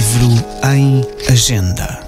livro em Agenda.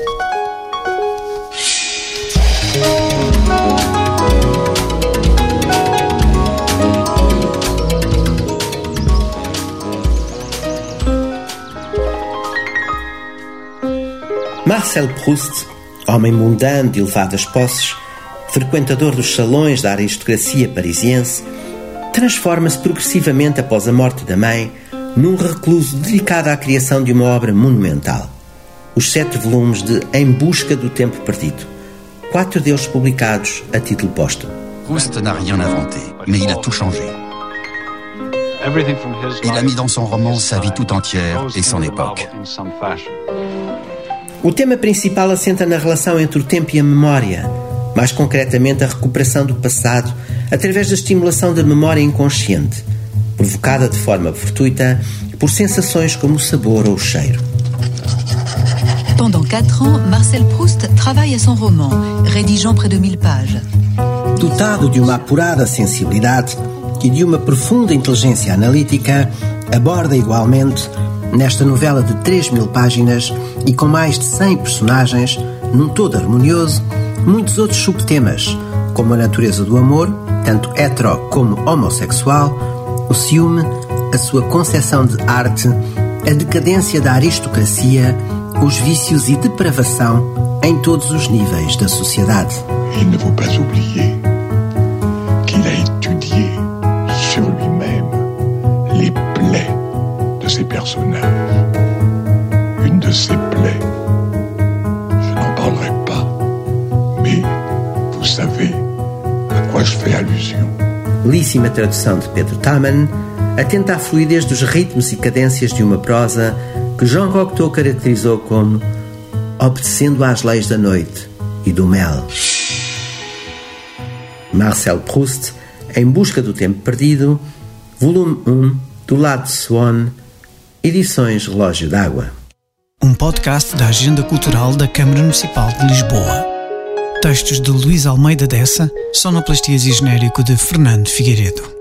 Marcel Proust, homem mundano de elevadas posses, frequentador dos salões da aristocracia parisiense, transforma-se progressivamente após a morte da mãe num recluso dedicado à criação de uma obra monumental. Os 7 volumes de Em Busca do Tempo Perdido, 4 deles publicados a título póstumo. Proust n'a rien inventé, mais il a tout changé. Il a mis dans son roman sa vie tout entière et son époque. O tema principal assenta na relação entre o tempo e a memória, mais concretamente a recuperação do passado através da estimulação da memória inconsciente, provocada de forma fortuita por sensações como o sabor ou o cheiro. Pendant 4 ans, Marcel Proust travaille à son roman, rédigeant près de 1000 pages. Dotado de uma apurada sensibilidade e de uma profunda inteligência analítica, aborda igualmente, nesta novela de 3000 páginas e com mais de 100 personagens, num todo harmonioso, muitos outros subtemas, como a natureza do amor, tanto hetero como homossexual, o ciúme, a sua concepção de arte, a decadência da aristocracia, os vícios e depravação em todos os níveis da sociedade. Il ne faut pas oublier qu'il a étudié sur lui-même les plaies de ses personnages. Une de ces plaies, je n'en parlerai pas, mais vous savez à quoi je fais allusion. Belíssima tradução de Pedro Taman, atenta à fluidez dos ritmos e cadências de uma prosa que Jean Cocteau caracterizou como obedecendo às leis da noite e do mel. Marcel Proust, Em Busca do Tempo Perdido, volume 1, do lado de Swan, Edições Relógio d'Água. Um podcast da Agenda Cultural da Câmara Municipal de Lisboa. Textos de Luís Almeida Dessa, sonoplastias e genérico de Fernando Figueiredo.